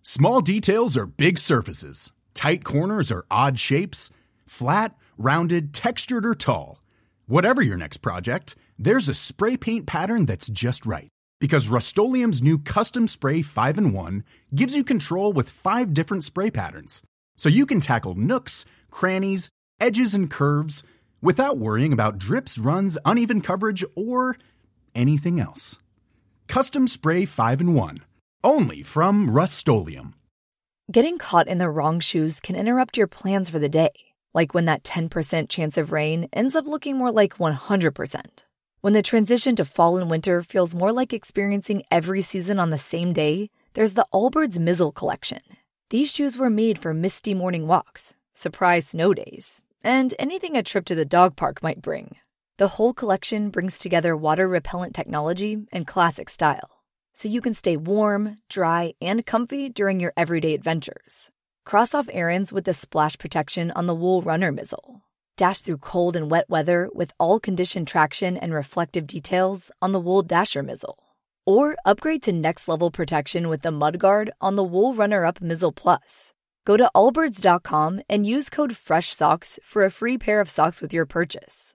Small details are big surfaces. Tight corners are odd shapes. Flat, rounded, textured, or tall. Whatever your next project, there's a spray paint pattern that's just right. Because Rust-Oleum's new Custom Spray 5-in-1 gives you control with 5 different spray patterns. So you can tackle nooks, crannies, edges, and curves without worrying about drips, runs, uneven coverage, or anything else. Custom Spray 5-in-1. Only from Rust-Oleum. Getting caught in the wrong shoes can interrupt your plans for the day. Like when that 10% chance of rain ends up looking more like 100%. When the transition to fall and winter feels more like experiencing every season on the same day, there's the Allbirds Mizzle collection. These shoes were made for misty morning walks, surprise snow days, and anything a trip to the dog park might bring. The whole collection brings together water-repellent technology and classic style, so you can stay warm, dry, and comfy during your everyday adventures. Cross off errands with the splash protection on the Wool Runner Mizzle. Dash through cold and wet weather with all-condition traction and reflective details on the Wool Dasher Mizzle. Or upgrade to next-level protection with the Mudguard on the Wool Runner-Up Mizzle Plus. Go to allbirds.com and use code FRESHSOCKS for a free pair of socks with your purchase.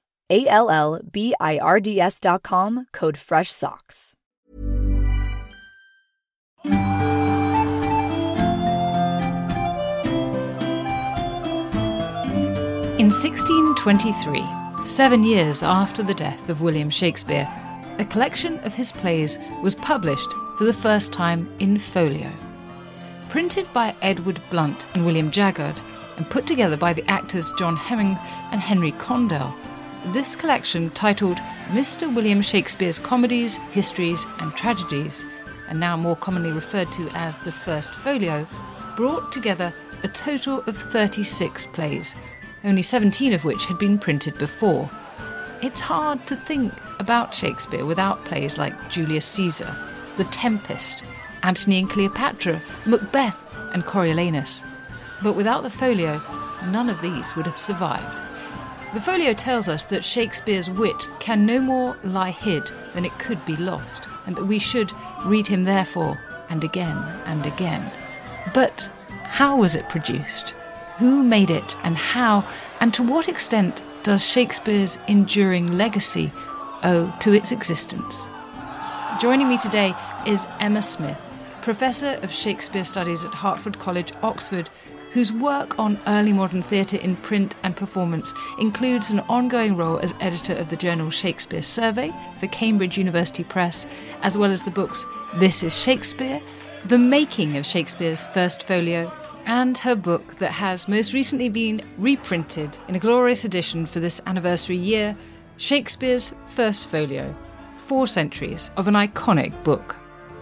ALLBIRDS.com, code FRESHSOCKS. In 1623, 7 years after the death of William Shakespeare, a collection of his plays was published for the first time in folio. Printed by Edward Blunt and William Jaggard, and put together by the actors John Hemming and Henry Condell, this collection, titled Mr. William Shakespeare's Comedies, Histories and Tragedies, and now more commonly referred to as the First Folio, brought together a total of 36 plays, only 17 of which had been printed before. It's hard to think about Shakespeare without plays like Julius Caesar, The Tempest, Antony and Cleopatra, Macbeth and Coriolanus. But without the folio, none of these would have survived. The folio tells us that Shakespeare's wit can no more lie hid than it could be lost, and that we should read him therefore and again and again. But how was it produced? Who made it and how, and to what extent does Shakespeare's enduring legacy owe to its existence? Joining me today is Emma Smith, Professor of Shakespeare Studies at Hertford College, Oxford, whose work on early modern theatre in print and performance includes an ongoing role as editor of the journal Shakespeare Survey for Cambridge University Press, as well as the books This is Shakespeare, The Making of Shakespeare's First Folio, and her book that has most recently been reprinted in a glorious edition for this anniversary year, Shakespeare's First Folio, 4 centuries of an iconic book.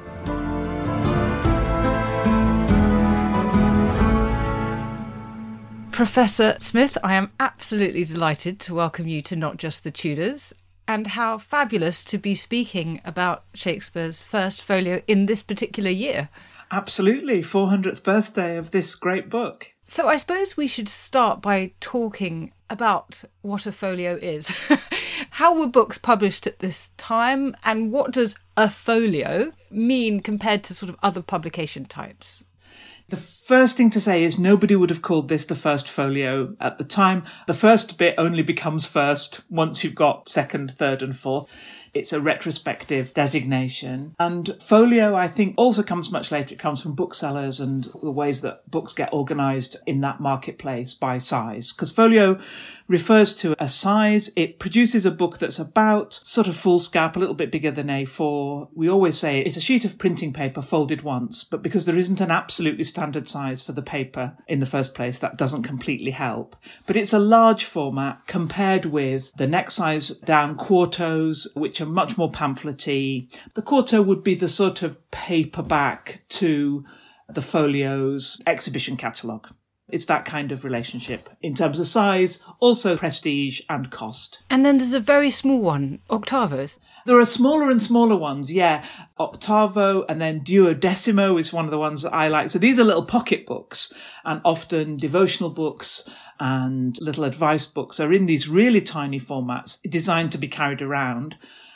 Professor Smith, I am absolutely delighted to welcome you to Not Just the Tudors, and how fabulous to be speaking about Shakespeare's First Folio in this particular year. Absolutely, 400th birthday of this great book. So I suppose we should start by talking about what a folio is. How were books published at this time, and what does a folio mean compared to sort of other publication types? The first thing to say is nobody would have called this the first folio at the time. The first bit only becomes first once you've got second, third and fourth. It's a retrospective designation. And folio, I think, also comes much later. It comes from booksellers and the ways that books get organised in that marketplace by size. Because folio refers to a size. It produces a book that's about sort of foolscap, a little bit bigger than A4. We always say it's a sheet of printing paper folded once, but because there isn't an absolutely standard size for the paper in the first place, that doesn't completely help. But it's a large format compared with the next size down, quartos, which are much more pamphletty. The quarto would be the sort of paperback to the folio's exhibition catalogue. It's that kind of relationship in terms of size, also prestige and cost. And then there's a very small one, octavos. There are smaller and smaller ones, yeah. Octavo and then duodecimo is one of the ones that I like. So these are little pocket books, and often devotional books and little advice books are in these really tiny formats designed to be carried around.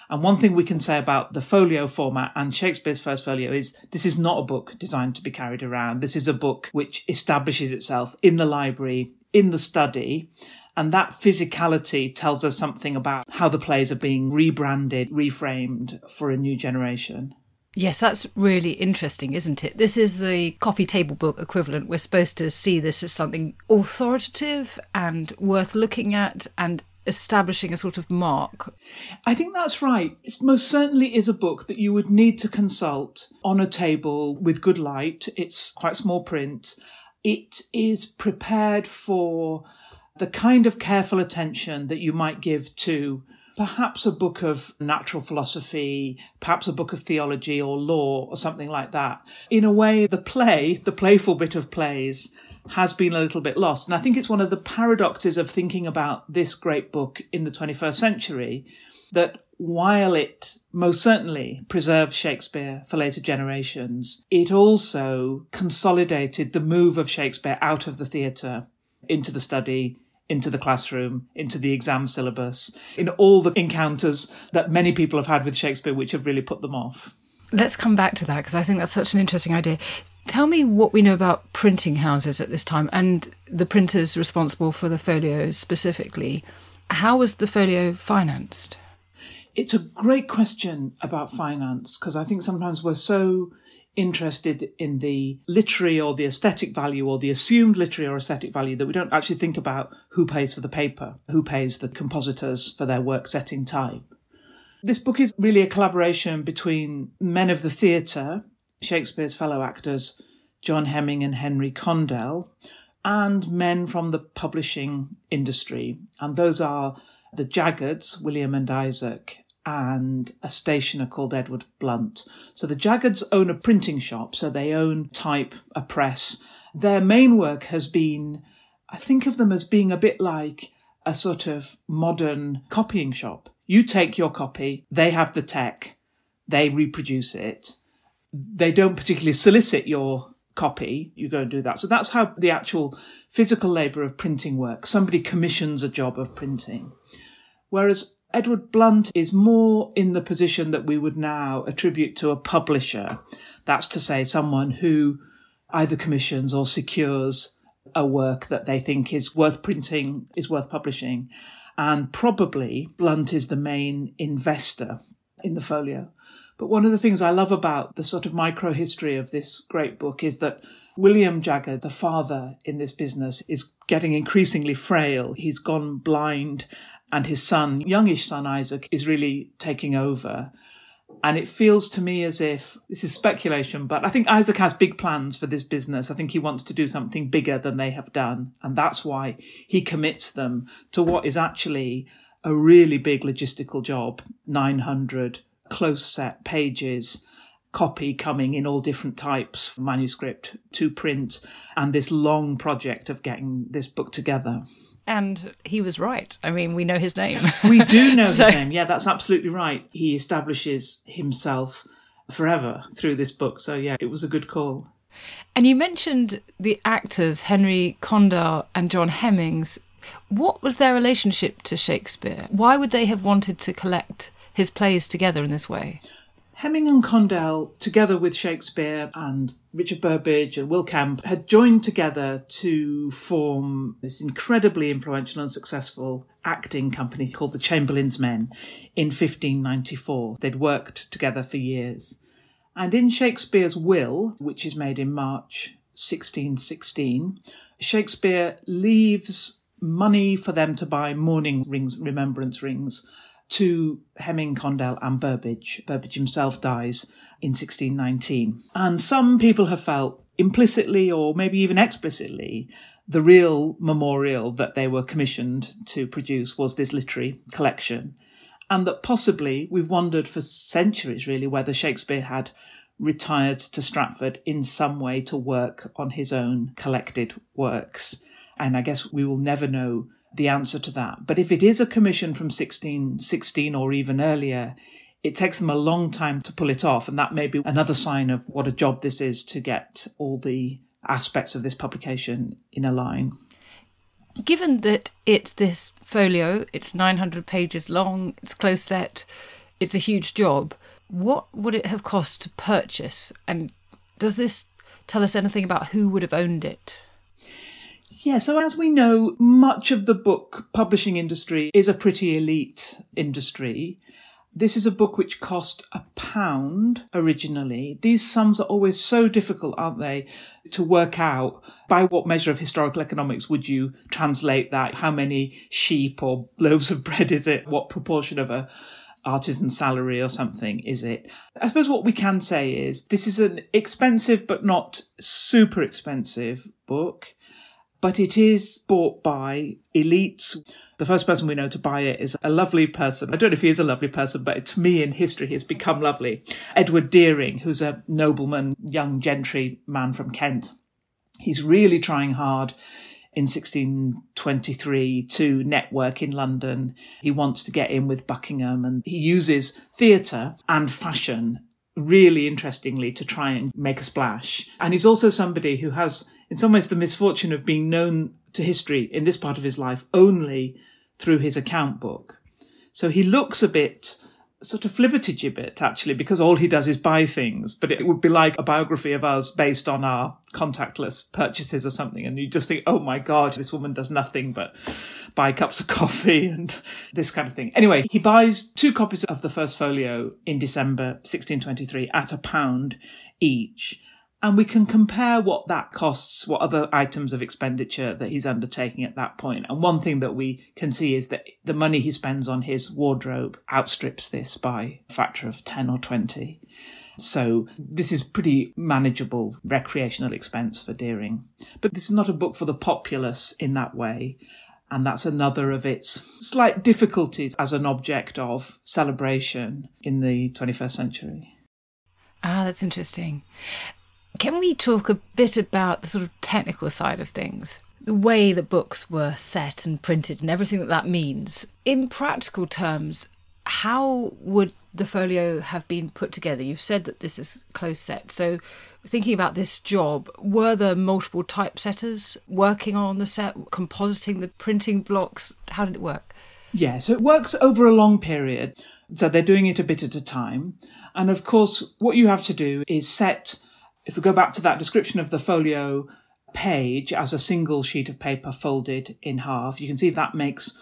And one thing we can say about the folio format and Shakespeare's first folio is this is not a book designed to be carried around. This is a book which establishes itself in the library, in the study, and that physicality tells us something about how the plays are being rebranded, reframed for a new generation. Yes, that's really interesting, isn't it? This is the coffee table book equivalent. We're supposed to see this as something authoritative and worth looking at and establishing a sort of mark. I think that's right. It most certainly is a book that you would need to consult on a table with good light. It's quite small print. It is prepared for the kind of careful attention that you might give to perhaps a book of natural philosophy, perhaps a book of theology or law or something like that. In a way, the playful bit of plays, has been a little bit lost. And I think it's one of the paradoxes of thinking about this great book in the 21st century, that while it most certainly preserved Shakespeare for later generations, it also consolidated the move of Shakespeare out of the theatre into the study, into the classroom, into the exam syllabus, in all the encounters that many people have had with Shakespeare, which have really put them off. Let's come back to that, because I think that's such an interesting idea. Tell me what we know about printing houses at this time and the printers responsible for the folio specifically. How was the folio financed? It's a great question about finance, because I think sometimes we're so interested in the literary or the aesthetic value or the assumed literary or aesthetic value that we don't actually think about who pays for the paper, who pays the compositors for their work setting time. This book is really a collaboration between men of the theatre, Shakespeare's fellow actors, John Hemming and Henry Condell, and men from the publishing industry. And those are the Jaggards, William and Isaac, and a stationer called Edward Blunt. So the Jaggards own a printing shop, so they own type, a press. Their main work has been, I think of them as being a bit like a sort of modern copying shop. You take your copy, they have the tech, they reproduce it. They don't particularly solicit your copy, you go and do that. So that's how the actual physical labour of printing works. Somebody commissions a job of printing. Whereas Edward Blunt is more in the position that we would now attribute to a publisher. That's to say, someone who either commissions or secures a work that they think is worth printing, is worth publishing. And probably Blunt is the main investor in the folio. But one of the things I love about the sort of micro-history of this great book is that William Jaggard, the father in this business, is getting increasingly frail. He's gone blind, and his son, youngish son Isaac, is really taking over. And it feels to me as if, this is speculation, but I think Isaac has big plans for this business. I think he wants to do something bigger than they have done. And that's why he commits them to what is actually a really big logistical job, 900 close set pages, copy coming in all different types, manuscript to print, and this long project of getting this book together. And he was right. I mean, we know his name. We do know his name. Yeah, that's absolutely right. He establishes himself forever through this book. So yeah, it was a good call. And you mentioned the actors, Henry Condell and John Hemmings. What was their relationship to Shakespeare? Why would they have wanted to collect his plays together in this way? Hemming and Condell, together with Shakespeare and Richard Burbage and Will Kemp, had joined together to form this incredibly influential and successful acting company called the Chamberlain's Men in 1594. They'd worked together for years. And in Shakespeare's will, which is made in March 1616, Shakespeare leaves money for them to buy mourning rings, remembrance rings, to Hemming, Condell and Burbage. Burbage himself dies in 1619. And some people have felt implicitly or maybe even explicitly the real memorial that they were commissioned to produce was this literary collection. And that possibly we've wondered for centuries really whether Shakespeare had retired to Stratford in some way to work on his own collected works. And I guess we will never know the answer to that. But if it is a commission from 1616 or even earlier, it takes them a long time to pull it off. And that may be another sign of what a job this is to get all the aspects of this publication in a line. Given that it's this folio, it's 900 pages long, it's close set, it's a huge job. What would it have cost to purchase? And does this tell us anything about who would have owned it? Yeah, so as we know, much of the book publishing industry is a pretty elite industry. This is a book which cost £1 originally. These sums are always so difficult, aren't they, to work out. By what measure of historical economics would you translate that? How many sheep or loaves of bread is it? What proportion of a artisan salary or something is it? I suppose what we can say is this is an expensive but not super expensive book. But it is bought by elites. The first person we know to buy it is a lovely person. I don't know if he is a lovely person, but to me in history, he has become lovely. Edward Deering, who's a nobleman, young gentry man from Kent. He's really trying hard in 1623 to network in London. He wants to get in with Buckingham, and he uses theatre and fashion really interestingly to try and make a splash. And he's also somebody who has, in some ways, the misfortune of being known to history in this part of his life only through his account book. So he looks a bit sort of flibbertigibbet, actually, because all he does is buy things. But it would be like a biography of us based on our contactless purchases or something. And you just think, oh my God, this woman does nothing but buy cups of coffee and this kind of thing. Anyway, he buys 2 copies of the first folio in December 1623 at £1 each. And we can compare what that costs, what other items of expenditure that he's undertaking at that point. And one thing that we can see is that the money he spends on his wardrobe outstrips this by a factor of 10 or 20. So this is pretty manageable recreational expense for Deering. But this is not a book for the populace in that way. And that's another of its slight difficulties as an object of celebration in the 21st century. Ah, that's interesting. Can we talk a bit about the sort of technical side of things? The way that books were set and printed and everything that means. In practical terms, how would the folio have been put together? You've said that this is close set. So thinking about this job, were there multiple typesetters working on the set, compositing the printing blocks? How did it work? Yeah, so it works over a long period. So they're doing it a bit at a time. And of course, what you have to do is set, if we go back to that description of the folio page as a single sheet of paper folded in half, you can see that makes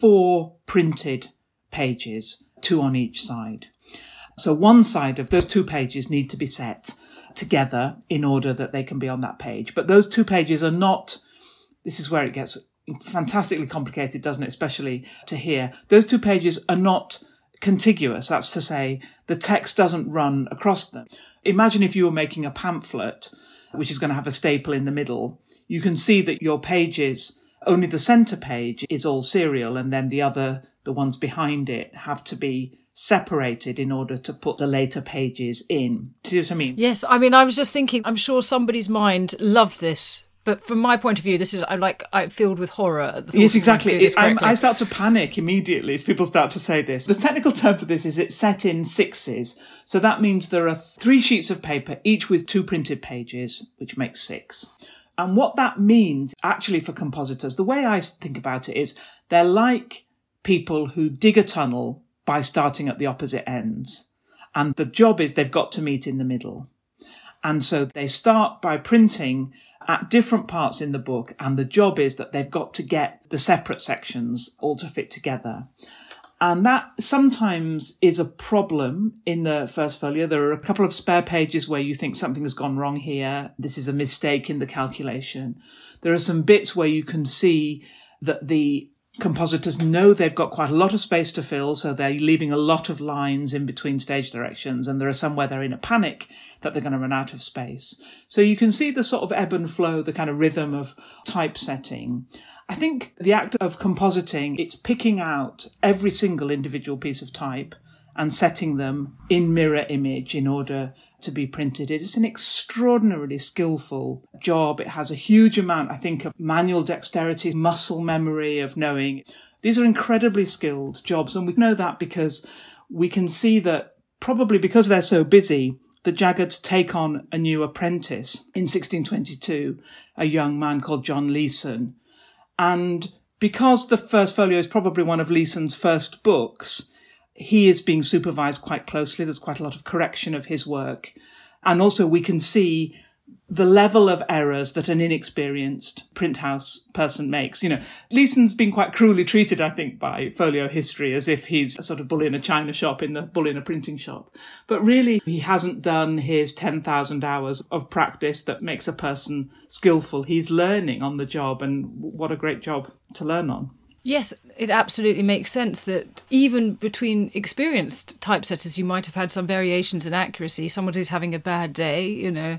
4 printed pages, 2 on each side. So one side of those 2 pages need to be set together in order that they can be on that page. But those 2 pages are not, this is where it gets fantastically complicated, doesn't it? Especially to hear. Those 2 pages are not contiguous. That's to say, the text doesn't run across them. Imagine if you were making a pamphlet, which is going to have a staple in the middle. You can see that your pages, only the centre page is all serial, and then the ones behind it have to be separated in order to put the later pages in. Do you see what I mean? Yes, I mean, I was just thinking, I'm sure somebody's mind loves this. But from my point of view, this is I'm filled with horror at the thought. Yes, exactly. I start to panic immediately as people start to say this. The technical term for this is it's set in 6s. So that means there are 3 sheets of paper, each with 2 printed pages, which makes 6. And what that means actually for compositors, the way I think about it is they're like people who dig a tunnel by starting at the opposite ends. And the job is they've got to meet in the middle. And so they start by printing at different parts in the book, and the job is that they've got to get the separate sections all to fit together. And that sometimes is a problem in the first folio. There are a couple of spare pages where you think something has gone wrong here. This is a mistake in the calculation. There are some bits where you can see that the compositors know they've got quite a lot of space to fill, so they're leaving a lot of lines in between stage directions, and there are some where they're in a panic that they're going to run out of space. So you can see the sort of ebb and flow, the kind of rhythm of typesetting. I think the act of compositing, it's picking out every single individual piece of type and setting them in mirror image in order to be printed. It is an extraordinarily skillful job. It has a huge amount, I think, of manual dexterity, muscle memory of knowing. These are incredibly skilled jobs, and we know that because we can see that probably because they're so busy, the Jaggards take on a new apprentice in 1622, a young man called John Leeson. And because the first folio is probably one of Leeson's first books, he is being supervised quite closely. There's quite a lot of correction of his work. And also we can see the level of errors that an inexperienced print house person makes. Leeson's been quite cruelly treated, I think, by folio history as if he's a sort of bull in a china shop in the bull in a printing shop. But really, he hasn't done his 10,000 hours of practice that makes a person skillful. He's learning on the job, and what a great job to learn on. Yes, it absolutely makes sense that even between experienced typesetters, you might have had some variations in accuracy. Somebody's having a bad day,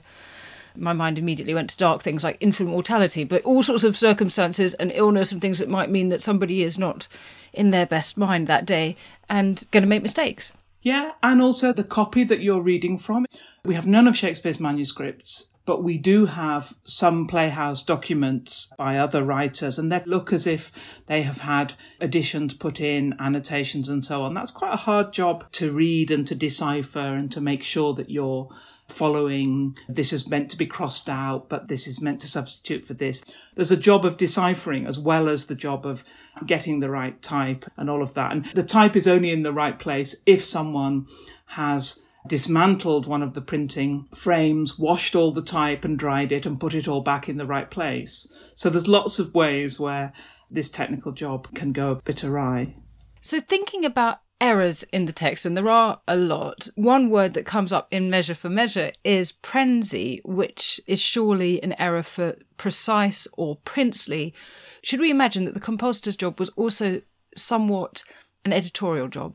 My mind immediately went to dark things like infant mortality, but all sorts of circumstances and illness and things that might mean that somebody is not in their best mind that day and going to make mistakes. Yeah, and also the copy that you're reading from. We have none of Shakespeare's manuscripts, but we do have some Playhouse documents by other writers, and they look as if they have had additions put in, annotations and so on. That's quite a hard job to read and to decipher and to make sure that you're following, this is meant to be crossed out, but this is meant to substitute for this. There's a job of deciphering as well as the job of getting the right type and all of that. And the type is only in the right place if someone has dismantled one of the printing frames, washed all the type and dried it and put it all back in the right place. So there's lots of ways where this technical job can go a bit awry. So thinking about errors in the text, and there are a lot, one word that comes up in Measure for Measure is prenzy, which is surely an error for precise or princely. Should we imagine that the compositor's job was also somewhat an editorial job?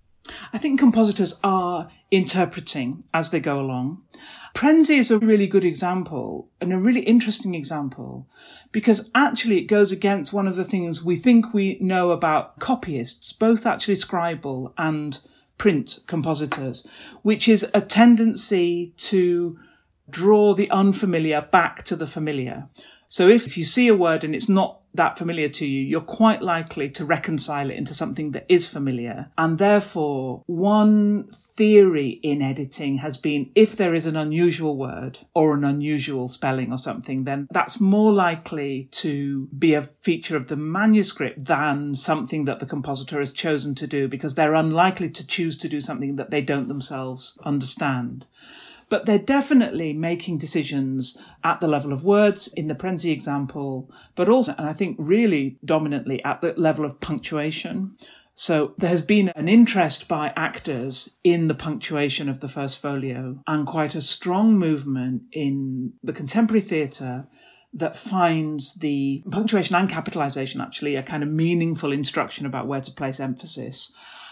I think compositors are interpreting as they go along. Prenzy is a really good example and a really interesting example because actually it goes against one of the things we think we know about copyists, both actually scribal and print compositors, which is a tendency to draw the unfamiliar back to the familiar. So if you see a word and it's not that familiar to you, you're quite likely to reconcile it into something that is familiar. And therefore, one theory in editing has been if there is an unusual word or an unusual spelling or something, then that's more likely to be a feature of the manuscript than something that the compositor has chosen to do, because they're unlikely to choose to do something that they don't themselves understand. But they're definitely making decisions at the level of words in the Prenzy example, but also, and I think really dominantly, at the level of punctuation. So there has been an interest by actors in the punctuation of the first folio and quite a strong movement in the contemporary theatre that finds the punctuation and capitalisation actually a kind of meaningful instruction about where to place emphasis,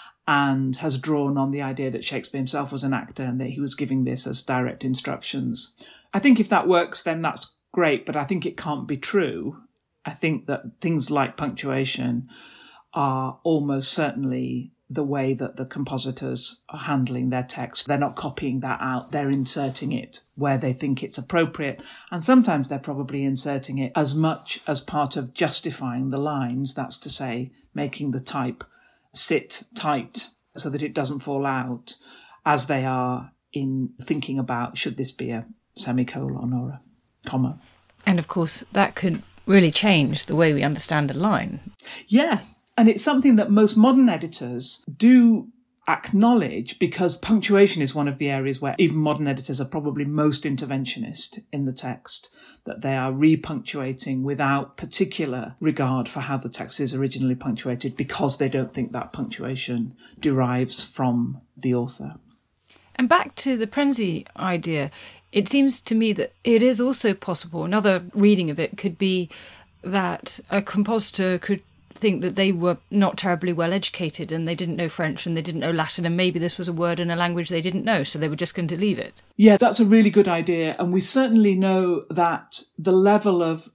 and has drawn on the idea that Shakespeare himself was an actor and that he was giving this as direct instructions. I think if that works, then that's great, but I think it can't be true. I think that things like punctuation are almost certainly the way that the compositors are handling their text. They're not copying that out, they're inserting it where they think it's appropriate. And sometimes they're probably inserting it as much as part of justifying the lines, that's to say, making the type sit tight so that it doesn't fall out, as they are in thinking about should this be a semicolon or a comma. And of course, that could really change the way we understand a line. Yeah, and it's something that most modern editors do acknowledge, because punctuation is one of the areas where even modern editors are probably most interventionist in the text, that they are repunctuating without particular regard for how the text is originally punctuated, because they don't think that punctuation derives from the author. And back to the Prenzy idea, it seems to me that it is also possible, another reading of it could be that a compositor could think that they were not terribly well educated and they didn't know French and they didn't know Latin, and maybe this was a word in a language they didn't know, so they were just going to leave it. Yeah, that's a really good idea. And we certainly know that the level of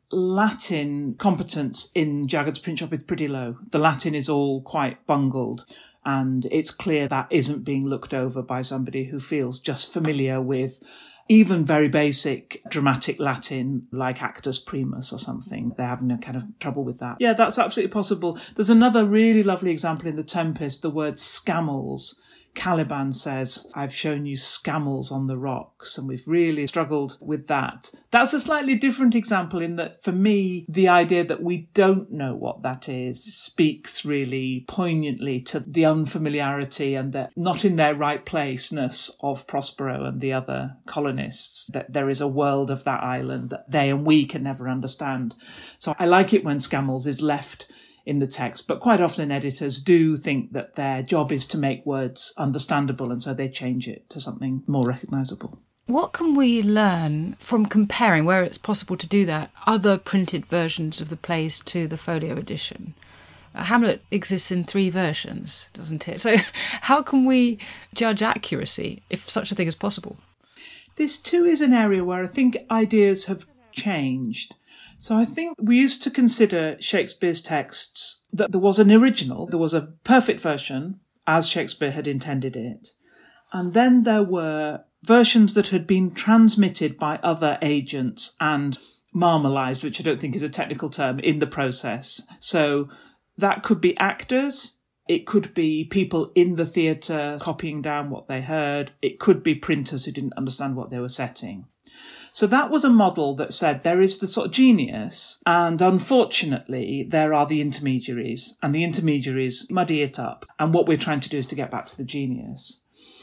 Latin competence in Jagged's print shop is pretty low. The Latin is all quite bungled. And it's clear that isn't being looked over by somebody who feels just familiar with even very basic dramatic Latin, like actus primus or something. They're having a kind of trouble with that. Yeah, that's absolutely possible. There's another really lovely example in The Tempest. The word scammels Caliban says, I've shown you scamels on the rocks, and we've really struggled with that. That's a slightly different example in that, for me, the idea that we don't know what that is speaks really poignantly to the unfamiliarity and the not in their right place-ness of Prospero and the other colonists, that there is a world of that island that they and we can never understand. So I like it when scamels is left in the text, but quite often editors do think that their job is to make words understandable, and so they change it to something more recognisable. What can we learn from comparing, where it's possible to do that, other printed versions of the plays to the folio edition? Hamlet exists in 3 versions, doesn't it? So how can we judge accuracy, if such a thing is possible? This too is an area where I think ideas have changed. So I think we used to consider Shakespeare's texts that there was an original, there was a perfect version as Shakespeare had intended it. And then there were versions that had been transmitted by other agents and marmalised, which I don't think is a technical term, in the process. So that could be actors, it could be people in the theatre copying down what they heard, it could be printers who didn't understand what they were setting. So that was a model that said there is the sort of genius, and unfortunately there are the intermediaries, and the intermediaries muddy it up, and what we're trying to do is to get back to the genius.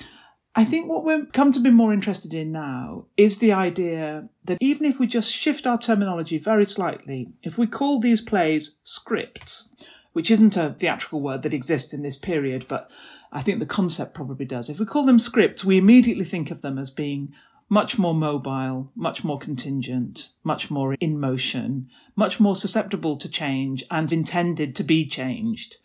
I think what we've come to be more interested in now is the idea that even if we just shift our terminology very slightly, if we call these plays scripts, which isn't a theatrical word that exists in this period, but I think the concept probably does. If we call them scripts, we immediately think of them as being much more mobile, much more contingent, much more in motion, much more susceptible to change and intended to be changed.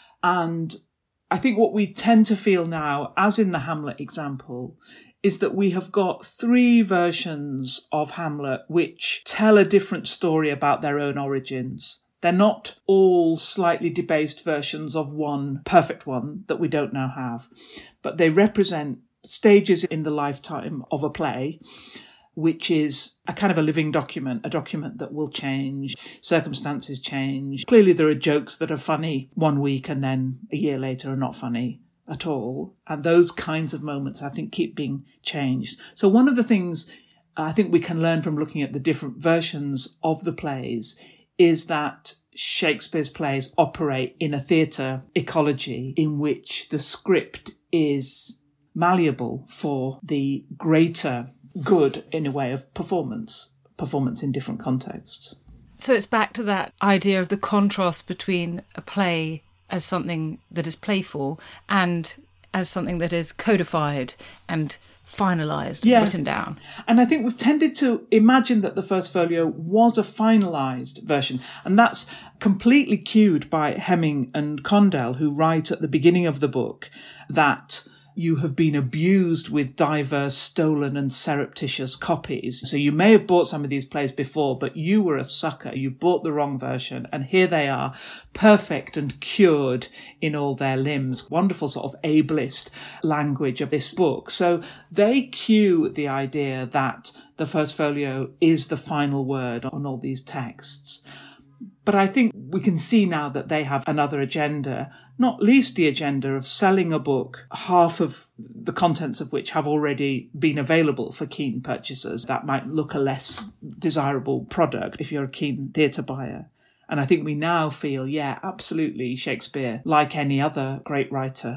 And I think what we tend to feel now, as in the Hamlet example, is that we have got 3 versions of Hamlet which tell a different story about their own origins. They're not all slightly debased versions of one perfect one that we don't now have, but they represent stages in the lifetime of a play, which is a kind of a living document, a document that will change, circumstances change. Clearly there are jokes that are funny one week and then a year later are not funny at all. And those kinds of moments, I think, keep being changed. So one of the things I think we can learn from looking at the different versions of the plays is that Shakespeare's plays operate in a theatre ecology in which the script is malleable for the greater good, in a way, of performance in different contexts. So it's back to that idea of the contrast between a play as something that is playful and as something that is codified and finalised, yes, written down. And I think we've tended to imagine that the first folio was a finalised version, and that's completely cued by Hemming and Condell, who write at the beginning of the book that you have been abused with diverse stolen and surreptitious copies. So you may have bought some of these plays before, but you were a sucker. You bought the wrong version. And here they are, perfect and cured in all their limbs. Wonderful sort of ableist language of this book. So they cue the idea that the first folio is the final word on all these texts. But I think we can see now that they have another agenda, not least the agenda of selling a book, half of the contents of which have already been available for keen purchasers. That might look a less desirable product if you're a keen theatre buyer. And I think we now feel, yeah, absolutely, Shakespeare, like any other great writer,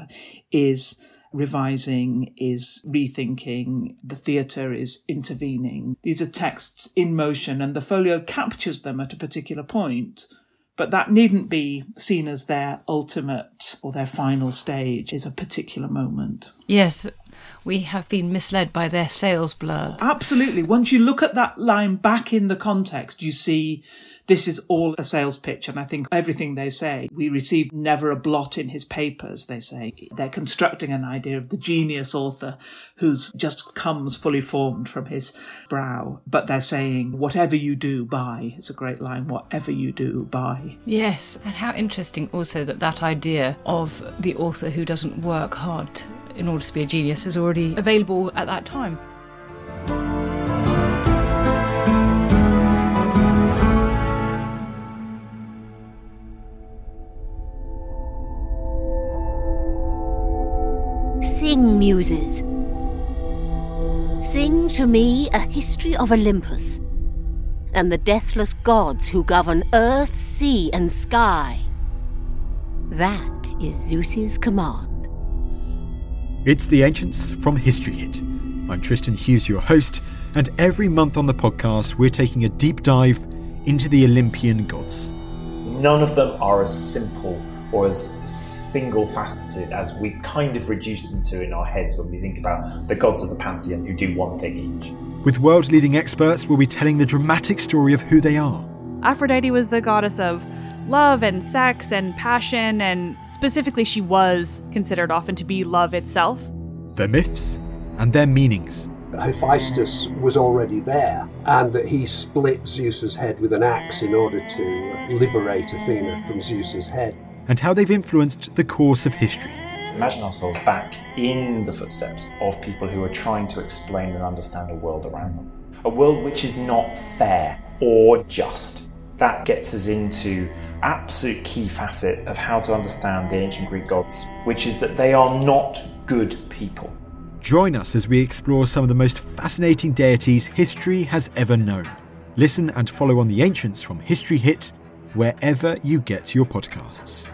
is revising, is rethinking, the theatre is intervening. These are texts in motion and the folio captures them at a particular point, but that needn't be seen as their ultimate or their final stage, is a particular moment. Yes, we have been misled by their sales blurb. Absolutely. Once you look at that line back in the context, you see this is all a sales pitch. And I think everything they say, we received never a blot in his papers, they say. They're constructing an idea of the genius author who's just comes fully formed from his brow. But they're saying, whatever you do, buy. It's a great line, whatever you do, buy. Yes, and how interesting also that idea of the author who doesn't work hard in order to be a genius is already available at that time. singing muses. Sing to me a history of Olympus and the deathless gods who govern earth, sea, and sky. That is Zeus's command. It's The Ancients from History Hit. I'm Tristan Hughes, your host, and every month on the podcast we're taking a deep dive into the Olympian gods. None of them are as simple or as single-faceted as we've kind of reduced them to in our heads when we think about the gods of the pantheon who do one thing each. With world-leading experts, we'll be telling the dramatic story of who they are. Aphrodite was the goddess of love and sex and passion, and specifically she was considered often to be love itself. Their myths and their meanings. Hephaestus was already there, and that he split Zeus's head with an axe in order to liberate Athena from Zeus's head. And how they've influenced the course of history. Imagine ourselves back in the footsteps of people who are trying to explain and understand a world around them. A world which is not fair or just. That gets us into absolute key facet of how to understand the ancient Greek gods, which is that they are not good people. Join us as we explore some of the most fascinating deities history has ever known. Listen and follow on The Ancients from History Hit, wherever you get your podcasts.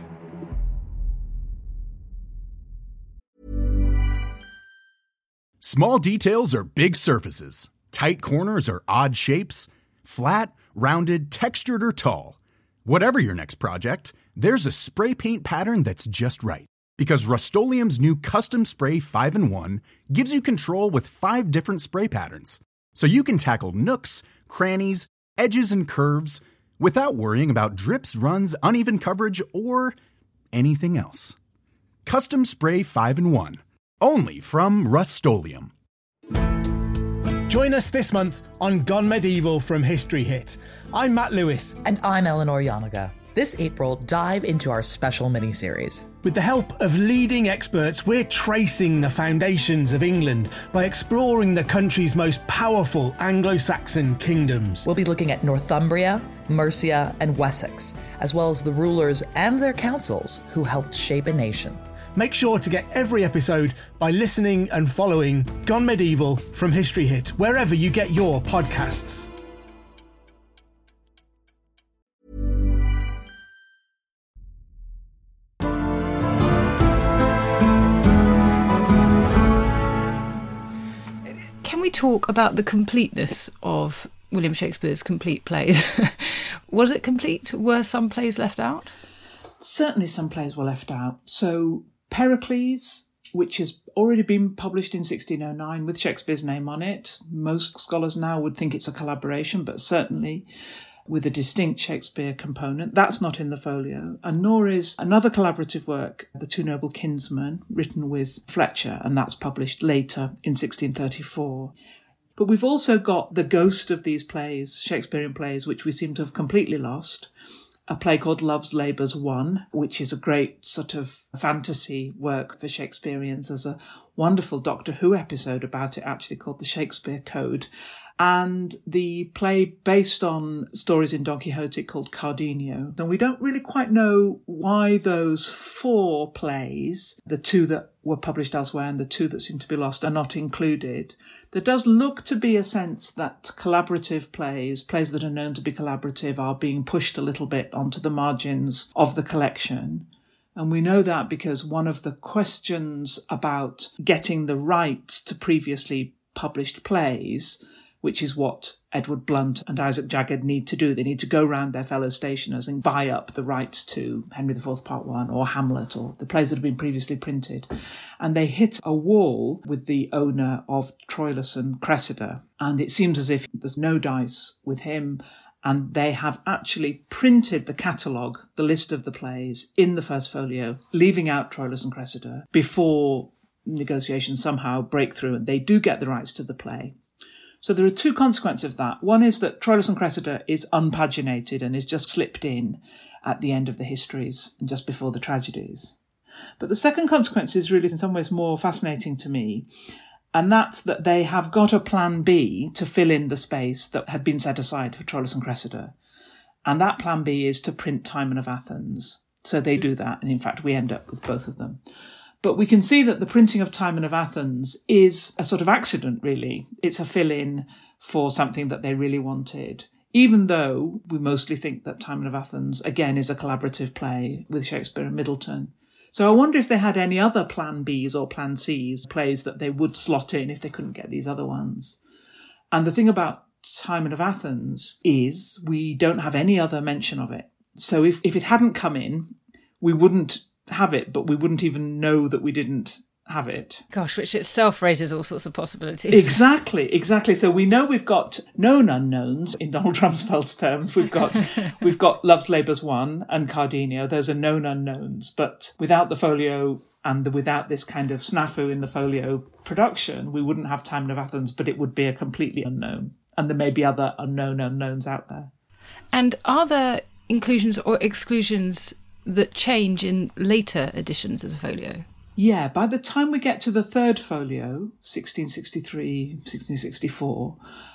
Small details are big surfaces. Tight corners are odd shapes. Flat, rounded, textured, or tall. Whatever your next project, there's a spray paint pattern that's just right. Because Rust-Oleum's new Custom Spray 5-in-1 gives you control with 5 different spray patterns. So you can tackle nooks, crannies, edges, and curves without worrying about drips, runs, uneven coverage, or anything else. Custom Spray 5-in-1. Only from Rust-Oleum. Join us this month on Gone Medieval from History Hit. I'm Matt Lewis. And I'm Eleanor Yanaga. This April, dive into our special mini-series. With the help of leading experts, we're tracing the foundations of England by exploring the country's most powerful Anglo-Saxon kingdoms. We'll be looking at Northumbria, Mercia, and Wessex, as well as the rulers and their councils who helped shape a nation. Make sure to get every episode by listening and following Gone Medieval from History Hit, wherever you get your podcasts. Can we talk about the completeness of William Shakespeare's complete plays? Was it complete? Were some plays left out? Certainly some plays were left out. So Pericles, which has already been published in 1609 with Shakespeare's name on it. Most scholars now would think it's a collaboration, but certainly with a distinct Shakespeare component. That's not in the folio. And nor is another collaborative work, The Two Noble Kinsmen, written with Fletcher, and that's published later in 1634. But we've also got the ghost of these plays, Shakespearean plays, which we seem to have completely lost. A play called Love's Labour's Won, which is a great sort of fantasy work for Shakespeareans. There's a wonderful Doctor Who episode about it, actually, called The Shakespeare Code. And the play based on stories in Don Quixote called Cardenio. And we don't really quite know why those 4 plays, the 2 that were published elsewhere and the 2 that seem to be lost, are not included. There does look to be a sense that collaborative plays that are known to be collaborative, are being pushed a little bit onto the margins of the collection. And we know that because one of the questions about getting the rights to previously published plays, which is what Edward Blunt and Isaac Jagged need to do. They need to go round their fellow stationers and buy up the rights to Henry IV Part 1 or Hamlet or the plays that have been previously printed. And they hit a wall with the owner of Troilus and Cressida. And it seems as if there's no dice with him. And they have actually printed the catalogue, the list of the plays, in the first folio, leaving out Troilus and Cressida before negotiations somehow break through and they do get the rights to the play. So there are 2 consequences of that. One is that Troilus and Cressida is unpaginated and is just slipped in at the end of the histories and just before the tragedies. But the second consequence is really in some ways more fascinating to me, and that's that they have got a plan B to fill in the space that had been set aside for Troilus and Cressida. And that plan B is to print Timon of Athens. So they do that, and in fact we end up with both of them. But we can see that the printing of Timon of Athens is a sort of accident, really. It's a fill-in for something that they really wanted, even though we mostly think that Timon of Athens, again, is a collaborative play with Shakespeare and Middleton. So I wonder if they had any other plan Bs or plan Cs, plays that they would slot in if they couldn't get these other ones. And the thing about Timon of Athens is we don't have any other mention of it. So if it hadn't come in, we wouldn't have it, but we wouldn't even know that we didn't have it. Gosh, which itself raises all sorts of possibilities. Exactly. So we know we've got known unknowns in Donald Rumsfeld's terms. We've got Love's Labour's 1 and Cardenio. Those are known unknowns. But without the folio and without this kind of snafu in the folio production, we wouldn't have Timon of Athens, but it would be a completely unknown. And there may be other unknown unknowns out there. And are there inclusions or exclusions that change in later editions of the folio? Yeah, by the time we get to the third folio, 1663, 1664,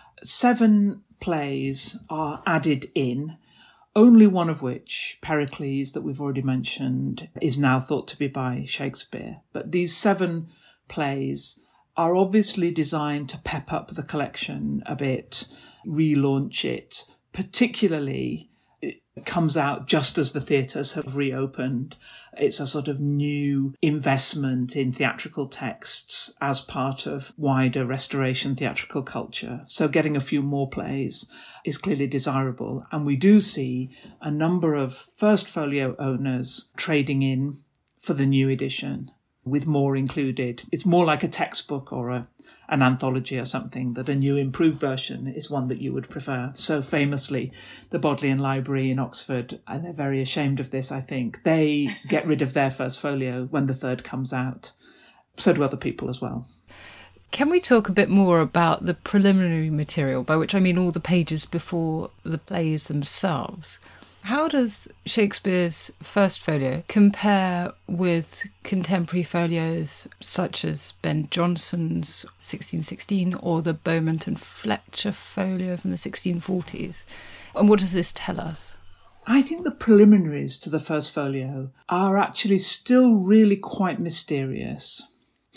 7 plays are added in, only one of which, Pericles, that we've already mentioned, is now thought to be by Shakespeare. But these 7 plays are obviously designed to pep up the collection a bit, relaunch it, particularly it comes out just as the theatres have reopened. It's a sort of new investment in theatrical texts as part of wider restoration theatrical culture. So getting a few more plays is clearly desirable. And we do see a number of first folio owners trading in for the new edition with more included. It's more like a textbook or an anthology or something, that a new improved version is one that you would prefer. So famously, the Bodleian Library in Oxford, and they're very ashamed of this, I think, they get rid of their first folio when the third comes out. So do other people as well. Can we talk a bit more about the preliminary material, by which I mean all the pages before the plays themselves? How does Shakespeare's first folio compare with contemporary folios such as Ben Jonson's 1616 or the Beaumont and Fletcher folio from the 1640s? And what does this tell us? I think the preliminaries to the first folio are actually still really quite mysterious.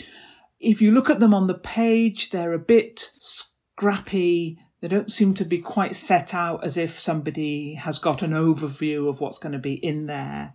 If you look at them on the page, they're a bit scrappy. They don't seem to be quite set out as if somebody has got an overview of what's going to be in there.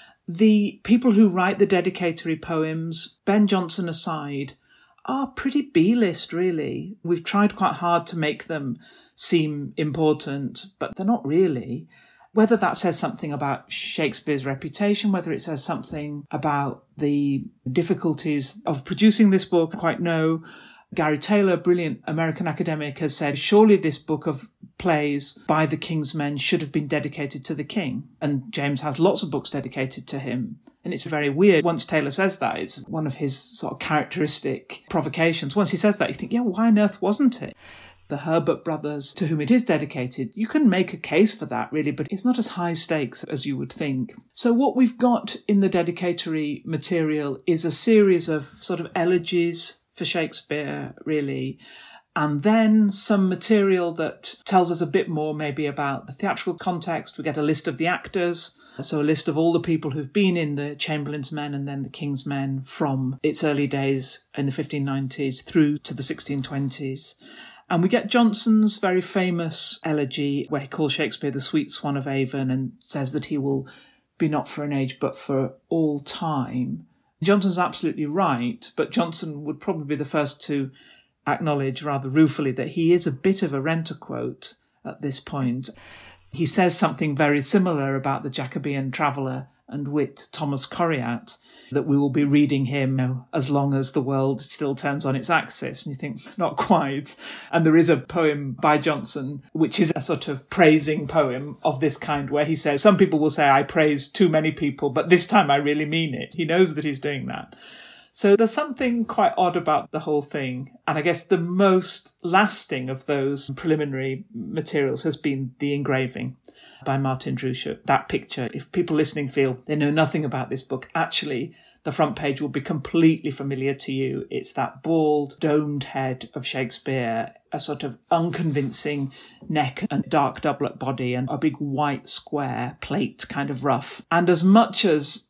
The people who write the dedicatory poems, Ben Jonson aside, are pretty B-list, really. We've tried quite hard to make them seem important, but they're not really. Whether that says something about Shakespeare's reputation, whether it says something about the difficulties of producing this book, I quite know. Gary Taylor, a brilliant American academic, has said, surely this book of plays by the King's men should have been dedicated to the King. And James has lots of books dedicated to him. And it's very weird. Once Taylor says that, it's one of his sort of characteristic provocations. Once he says that, you think, yeah, why on earth wasn't it? The Herbert brothers, to whom it is dedicated, you can make a case for that, really, but it's not as high stakes as you would think. So what we've got in the dedicatory material is a series of sort of elegies for Shakespeare, really, and then some material that tells us a bit more maybe about the theatrical context. We get a list of the actors, so a list of all the people who've been in the Chamberlain's Men and then the King's Men from its early days in the 1590s through to the 1620s. And we get Jonson's very famous elegy where he calls Shakespeare the sweet swan of Avon and says that he will be not for an age but for all time. Jonson's absolutely right, but Jonson would probably be the first to acknowledge rather ruefully that he is a bit of a rent-a-quote at this point. He says something very similar about the Jacobean traveller and wit Thomas Coriat, that we will be reading him as long as the world still turns on its axis. And you think, not quite. And there is a poem by Jonson, which is a sort of praising poem of this kind, where he says, some people will say, I praise too many people, but this time I really mean it. He knows that he's doing that. So there's something quite odd about the whole thing. And I guess the most lasting of those preliminary materials has been the engraving by Martin Druscher. That picture, if people listening feel they know nothing about this book, actually the front page will be completely familiar to you. It's that bald, domed head of Shakespeare, a sort of unconvincing neck and dark doublet body, and a big white square plate, kind of rough. And as much as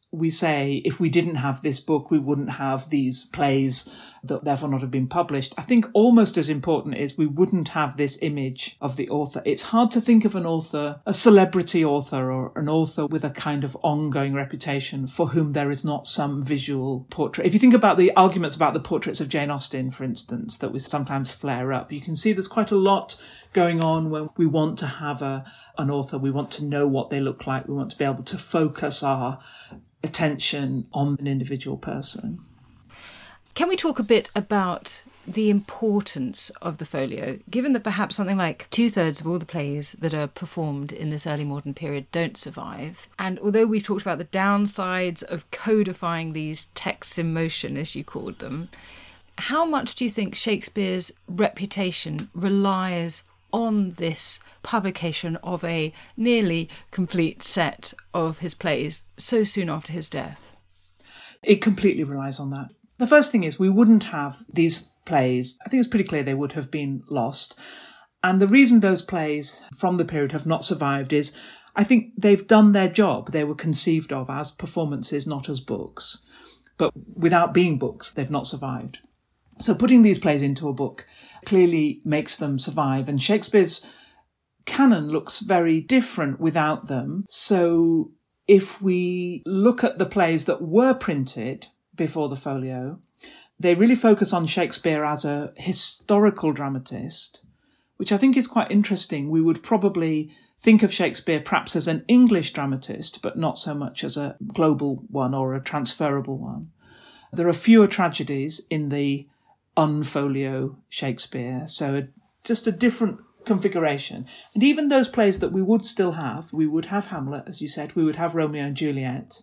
we say if we didn't have this book, we wouldn't have these plays that therefore not have been published. I think almost as important is we wouldn't have this image of the author. It's hard to think of an author, a celebrity author, or an author with a kind of ongoing reputation for whom there is not some visual portrait. If you think about the arguments about the portraits of Jane Austen, for instance, that we sometimes flare up, you can see there's quite a lot going on when we want to have an author. We want to know what they look like. We want to be able to focus our attention on an individual person. Can we talk a bit about the importance of the folio, given that perhaps something like 2/3 of all the plays that are performed in this early modern period don't survive? And although we've talked about the downsides of codifying these texts in motion, as you called them, how much do you think Shakespeare's reputation relies on this publication of a nearly complete set of his plays so soon after his death? It completely relies on that. The first thing is we wouldn't have these plays. I think it's pretty clear they would have been lost. And the reason those plays from the period have not survived is I think they've done their job. They were conceived of as performances, not as books. But without being books, they've not survived. So putting these plays into a book clearly makes them survive. And Shakespeare's canon looks very different without them. So if we look at the plays that were printed before the folio, they really focus on Shakespeare as a historical dramatist, which I think is quite interesting. We would probably think of Shakespeare perhaps as an English dramatist, but not so much as a global one or a transferable one. There are fewer tragedies in the unfolio Shakespeare, so just a different configuration. And even those plays that we would still have, we would have Hamlet, as you said, we would have Romeo and Juliet.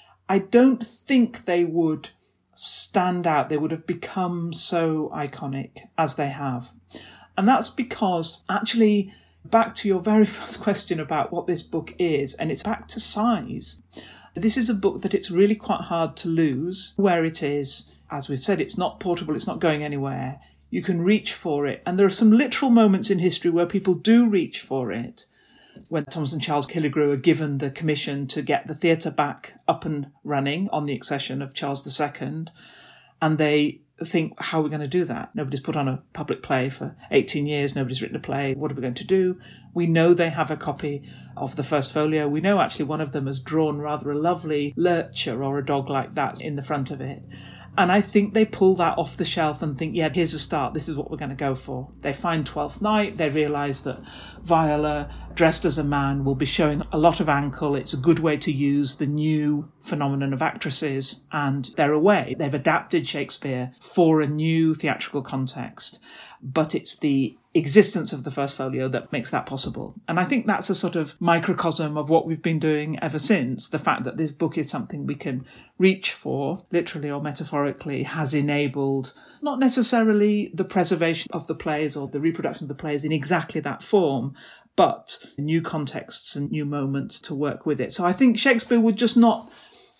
I don't think they would stand out. They would have become so iconic as they have. And that's because, actually, back to your very first question about what this book is, and it's back to size. This is a book that it's really quite hard to lose where it is. As we've said, it's not portable, it's not going anywhere. You can reach for it. And there are some literal moments in history where people do reach for it. When Thomas and Charles Killigrew are given the commission to get the theatre back up and running on the accession of Charles II, and they think, how are we going to do that? Nobody's put on a public play for 18 years. Nobody's written a play. What are we going to do? We know they have a copy of the first folio. We know actually one of them has drawn rather a lovely lurcher or a dog like that in the front of it. And I think they pull that off the shelf and think, yeah, here's a start. This is what we're going to go for. They find Twelfth Night. They realise that Viola, dressed as a man, will be showing a lot of ankle. It's a good way to use the new phenomenon of actresses. And they're away. They've adapted Shakespeare for a new theatrical context. But it's the existence of the first folio that makes that possible. And I think that's a sort of microcosm of what we've been doing ever since. The fact that this book is something we can reach for, literally or metaphorically, has enabled not necessarily the preservation of the plays or the reproduction of the plays in exactly that form, but new contexts and new moments to work with it. So I think Shakespeare would just not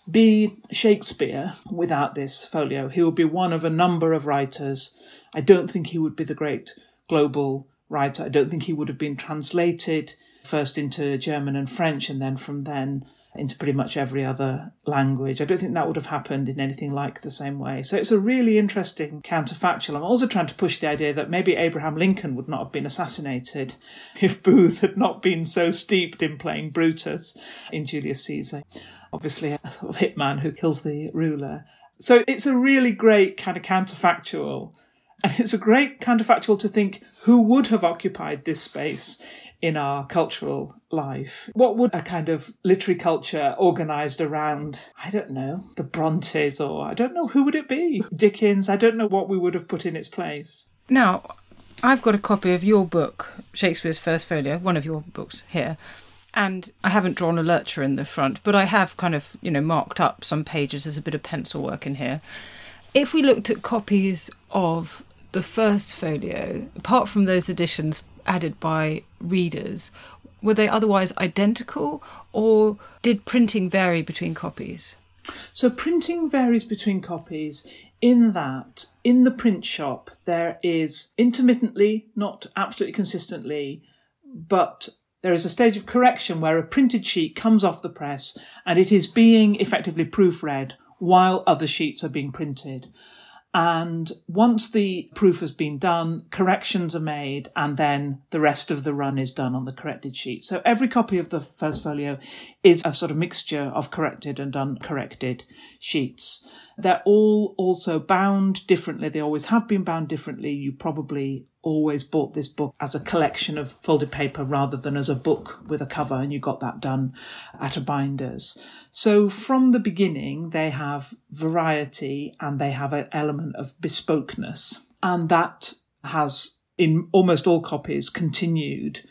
be Shakespeare without this folio. He would be one of a number of writers. I don't think he would be the great global writer. I don't think he would have been translated first into German and French and then from then into pretty much every other language. I don't think that would have happened in anything like the same way. So it's a really interesting counterfactual. I'm also trying to push the idea that maybe Abraham Lincoln would not have been assassinated if Booth had not been so steeped in playing Brutus in Julius Caesar. Obviously a sort of hitman who kills the ruler. So it's a really great kind of counterfactual. And it's a great counterfactual to think who would have occupied this space in our cultural life. What would a kind of literary culture organised around, I don't know, the Brontes, or I don't know, who would it be? Dickens? I don't know what we would have put in its place. Now, I've got a copy of your book, Shakespeare's First Folio, one of your books here, and I haven't drawn a lurcher in the front, but I have kind of, marked up some pages. There's a bit of pencil work in here. If we looked at copies of the first folio, apart from those editions added by readers, were they otherwise identical, or did printing vary between copies? So printing varies between copies in that in the print shop there is intermittently, not absolutely consistently, but There is a stage of correction where a printed sheet comes off the press and it is being effectively proofread while other sheets are being printed. And once the proof has been done, corrections are made, and then the rest of the run is done on the corrected sheet. So every copy of the first folio is a sort of mixture of corrected and uncorrected sheets. They're all also bound differently. They always have been bound differently. You probably always bought this book as a collection of folded paper rather than as a book with a cover, and you got that done at a binder's. So from the beginning, they have variety and they have an element of bespokeness. And that has, in almost all copies, continued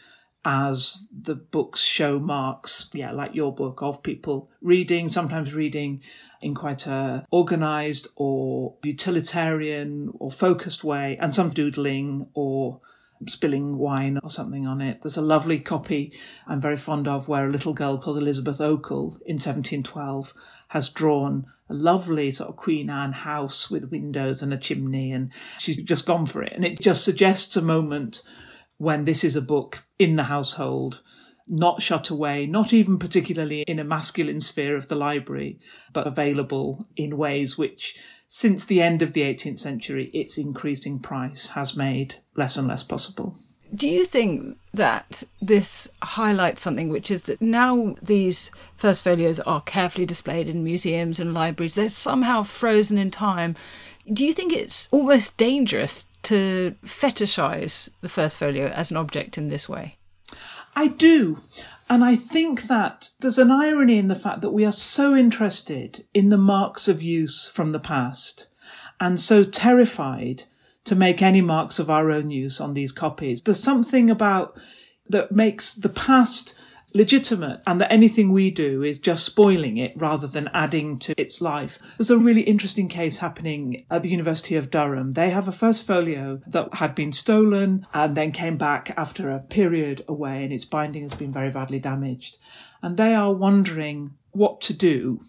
as the books show marks, like your book, of people reading, sometimes reading in quite a organised or utilitarian or focused way, and some doodling or spilling wine or something on it. There's a lovely copy I'm very fond of where a little girl called Elizabeth Oakle in 1712 has drawn a lovely sort of Queen Anne house with windows and a chimney, and she's just gone for it. And it just suggests a moment when this is a book in the household, not shut away, not even particularly in a masculine sphere of the library, but available in ways which, since the end of the 18th century, its increasing price has made less and less possible. Do you think that this highlights something, which is that now these first folios are carefully displayed in museums and libraries, they're somehow frozen in time? Do you think it's almost dangerous to fetishise the first folio as an object in this way? I do. And I think that there's an irony in the fact that we are so interested in the marks of use from the past and so terrified to make any marks of our own use on these copies. There's something about that makes the past legitimate, and that anything we do is just spoiling it rather than adding to its life. There's a really interesting case happening at the University of Durham. They have a first folio that had been stolen and then came back after a period away, and its binding has been very badly damaged. And they are wondering what to do.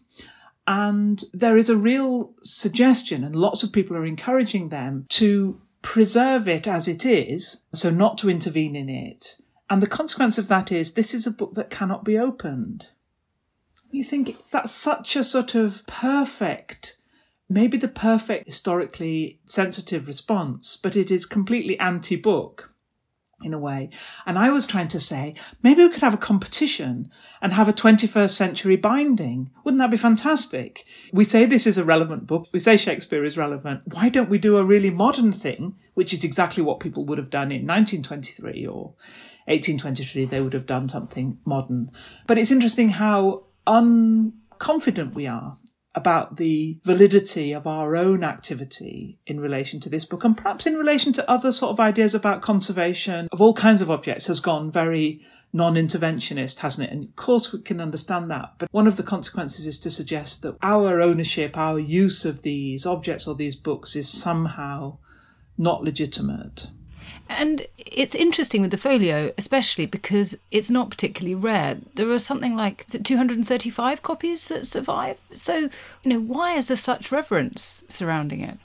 And there is a real suggestion, and lots of people are encouraging them to preserve it as it is, so not to intervene in it. And the consequence of that is this is a book that cannot be opened. You think that's such a sort of perfect, maybe the perfect historically sensitive response, but it is completely anti-book in a way. And I was trying to say, maybe we could have a competition and have a 21st century binding. Wouldn't that be fantastic? We say this is a relevant book. We say Shakespeare is relevant. Why don't we do a really modern thing, which is exactly what people would have done in 1923 or 1823, they would have done something modern. But it's interesting how unconfident we are about the validity of our own activity in relation to this book, and perhaps in relation to other sort of ideas about conservation of all kinds of objects has gone very non-interventionist, hasn't it? And of course we can understand that. But one of the consequences is to suggest that our ownership, our use of these objects or these books is somehow not legitimate. And it's interesting with the folio, especially because it's not particularly rare. There are something like 235 copies that survive. So, why is there such reverence surrounding it?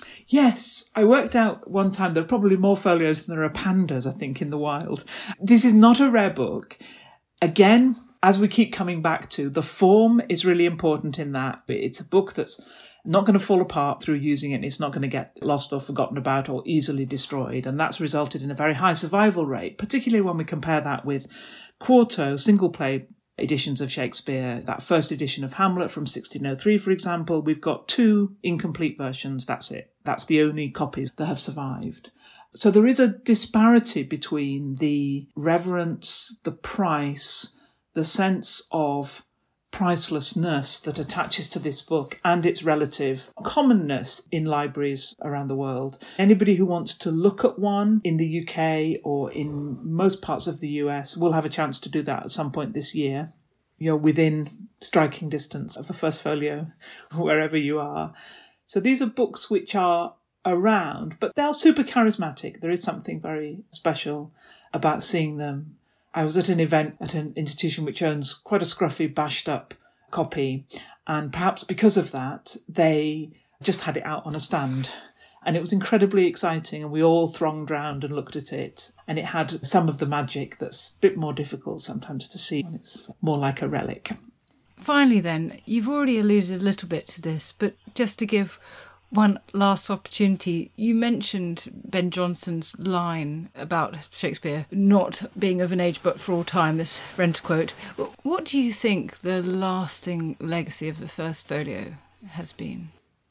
Yes, I worked out one time there are probably more folios than there are pandas, I think, in the wild. This is not a rare book. Again, as we keep coming back to, the form is really important in that. It's a book that's not going to fall apart through using it. It's not going to get lost or forgotten about or easily destroyed. And that's resulted in a very high survival rate, particularly when we compare that with quarto, single play editions of Shakespeare. That first edition of Hamlet from 1603, for example, we've got 2 incomplete versions. That's it. That's the only copies that have survived. So there is a disparity between the reverence, the price, the sense of pricelessness that attaches to this book and its relative commonness in libraries around the world. Anybody who wants to look at one in the UK or in most parts of the US will have a chance to do that at some point this year. You're within striking distance of a first folio, wherever you are. So these are books which are around, but they're super charismatic. There is something very special about seeing them. I was at an event at an institution which owns quite a scruffy, bashed-up copy, and perhaps because of that, they just had it out on a stand. And it was incredibly exciting, and we all thronged round and looked at it. And it had some of the magic that's a bit more difficult sometimes to see when it's more like a relic. Finally then, you've already alluded a little bit to this, but just to give one last opportunity, you mentioned Ben Jonson's line about Shakespeare not being of an age but for all time, this rent quote. What do you think the lasting legacy of the First Folio has been?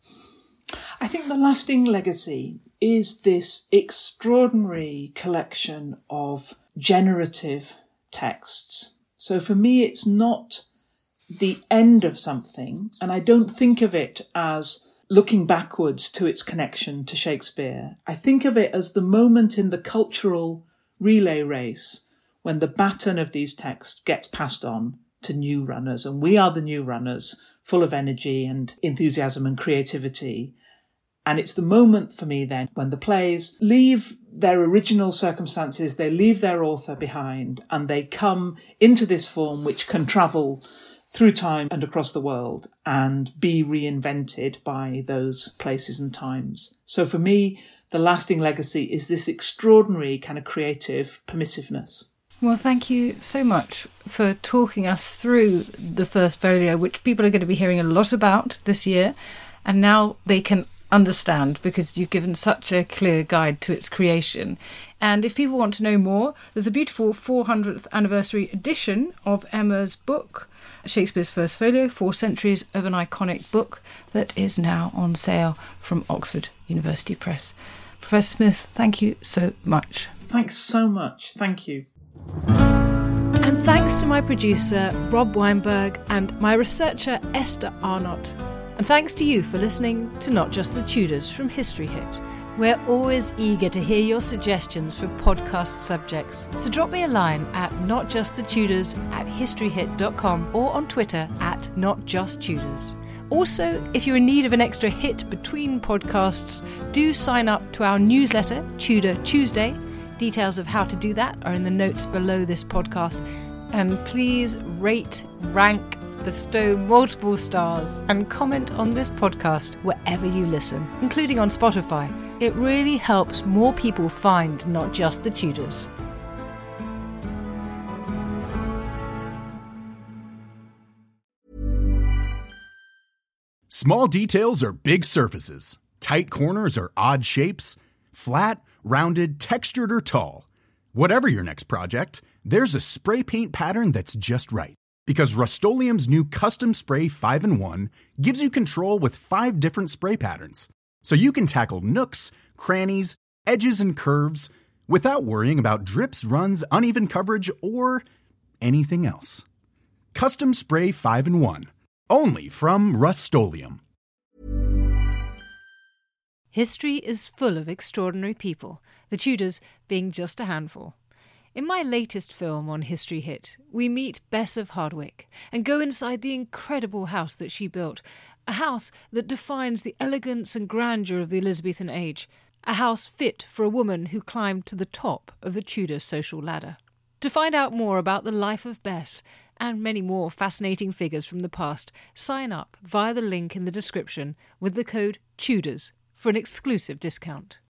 I think the lasting legacy is this extraordinary collection of generative texts. So for me, it's not the end of something, and I don't think of it as looking backwards to its connection to Shakespeare. I think of it as the moment in the cultural relay race when the baton of these texts gets passed on to new runners, and we are the new runners, full of energy and enthusiasm and creativity. And it's the moment for me then when the plays leave their original circumstances, they leave their author behind, and they come into this form which can travel through time and across the world and be reinvented by those places and times. So for me, the lasting legacy is this extraordinary kind of creative permissiveness. Well, thank you so much for talking us through the First Folio, which people are going to be hearing a lot about this year. And now they can understand because you've given such a clear guide to its creation. And if people want to know more, there's a beautiful 400th anniversary edition of Emma's book, Shakespeare's First Folio, 4 Centuries of an Iconic Book, that is now on sale from Oxford University Press. Professor Smith, thank you so much. Thanks so much. Thank you. And thanks to my producer, Rob Weinberg, and my researcher, Esther Arnott. And thanks to you for listening to Not Just the Tudors from History Hit. We're always eager to hear your suggestions for podcast subjects, so drop me a line at notjustthetudors@historyhit.com or on Twitter at notjusttudors. Also, if you're in need of an extra hit between podcasts, do sign up to our newsletter, Tudor Tuesday. Details of how to do that are in the notes below this podcast. And please rate, rank, bestow multiple stars and comment on this podcast wherever you listen, including on Spotify. It really helps more people find Not Just the Tudors. Small details are big surfaces. Tight corners are odd shapes. Flat, rounded, textured, or tall. Whatever your next project, there's a spray paint pattern that's just right. Because Rust-Oleum's new Custom Spray 5-in-1 gives you control with 5 different spray patterns. So you can tackle nooks, crannies, edges, and curves without worrying about drips, runs, uneven coverage, or anything else. Custom Spray 5-in-1. Only from Rust-Oleum. History is full of extraordinary people, the Tudors being just a handful. In my latest film on History Hit, we meet Bess of Hardwick and go inside the incredible house that she built, a house that defines the elegance and grandeur of the Elizabethan age, a house fit for a woman who climbed to the top of the Tudor social ladder. To find out more about the life of Bess and many more fascinating figures from the past, sign up via the link in the description with the code TUDORS for an exclusive discount.